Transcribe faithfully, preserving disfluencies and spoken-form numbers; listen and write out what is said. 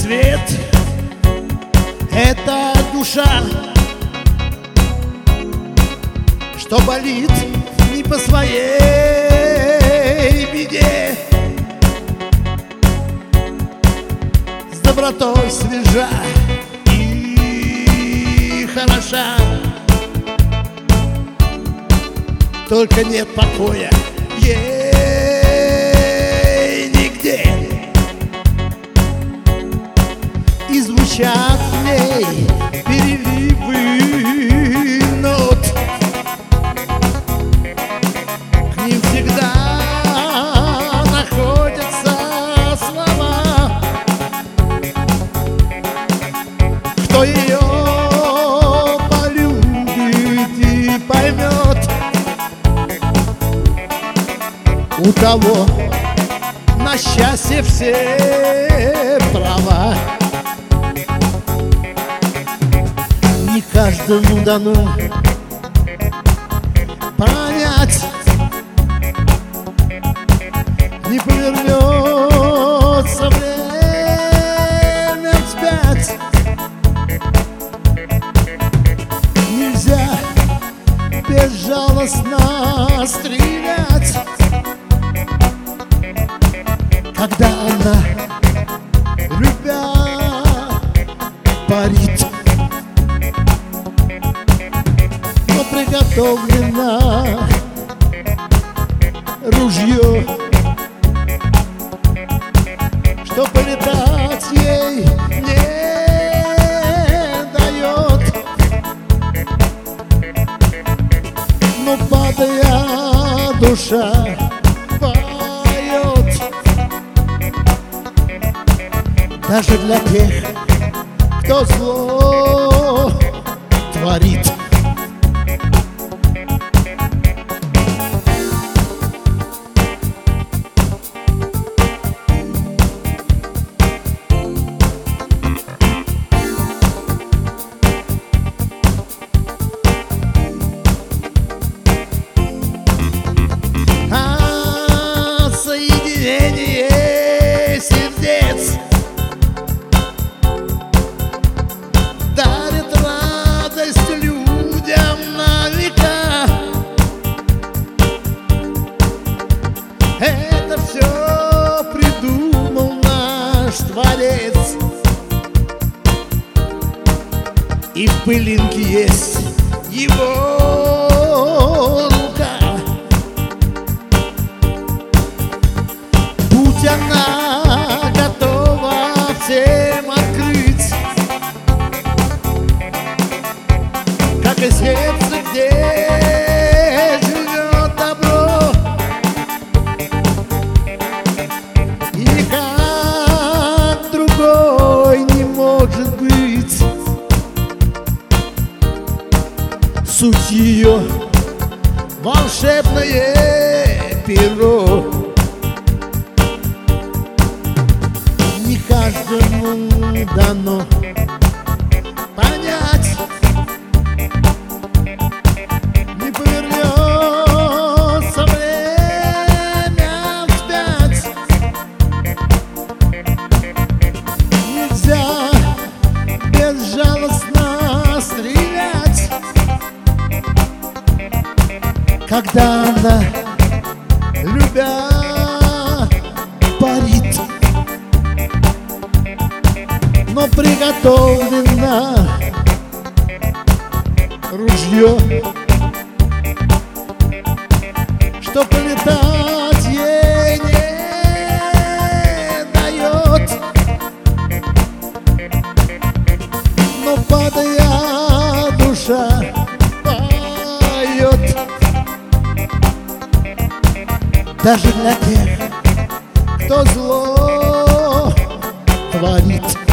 свет — это душа, что болит не по своей беде, с добротой свежа и хороша. Только нет покоя ей нигде, и звучат в ней переливы нот. К ним всегда находятся слова. Кто ее полюбит и поймет, у того на счастье все права. Не каждому дано понять, не повернется время вспять. Нельзя безжалостно стрелять, когда она, любя, парит. Но приготовлено ружье, что полетать ей не дает. Но падая, душа поет. Даже для тех, кто зло творит. А соединение сердец дарит радость людям на века. Это все придумал наш Творец, и в пылинке есть его рука. Будь она готова всем открыть, как и сердце, где живет добро, и никак другой не может быть. Суть ее — волшебное перо. Не каждому дано понять, не повернется время вспять. Нельзя безжалостно стрелять, когда она, любя, парит. Но приготовлено ружье, что полетать ей не дает. Но падая, душа поет. Даже для тех, кто зло творит.